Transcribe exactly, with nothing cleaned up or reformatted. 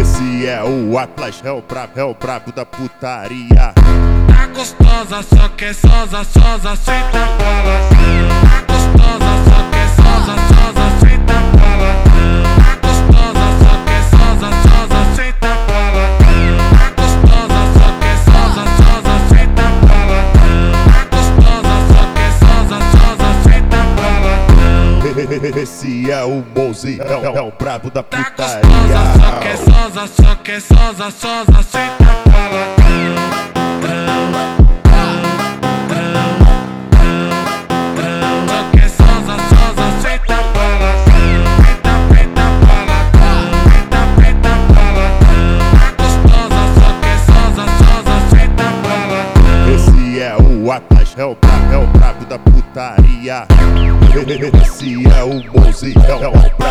Esse é o Atlas, é o brabo, é o brabo da putaria. Tá gostosa, só quer sosa, sosa, senta bola. Tá gostosa, só quer sosa, sosa, senta bola. Tá gostosa, só quer sosa, sosa, senta bola. Tá gostosa, só quer sosa, sosa, senta bola. Tá gostosa, só quer sosa, sosa, senta bola. Esse é o Mozi, é, é, é o brabo da Tá putaria. gostosa, só quer sosa, só quer sosa, sosa, senta bola. O Atlas é o brabo, é o brabo da putaria. Esse é o Mozi, é o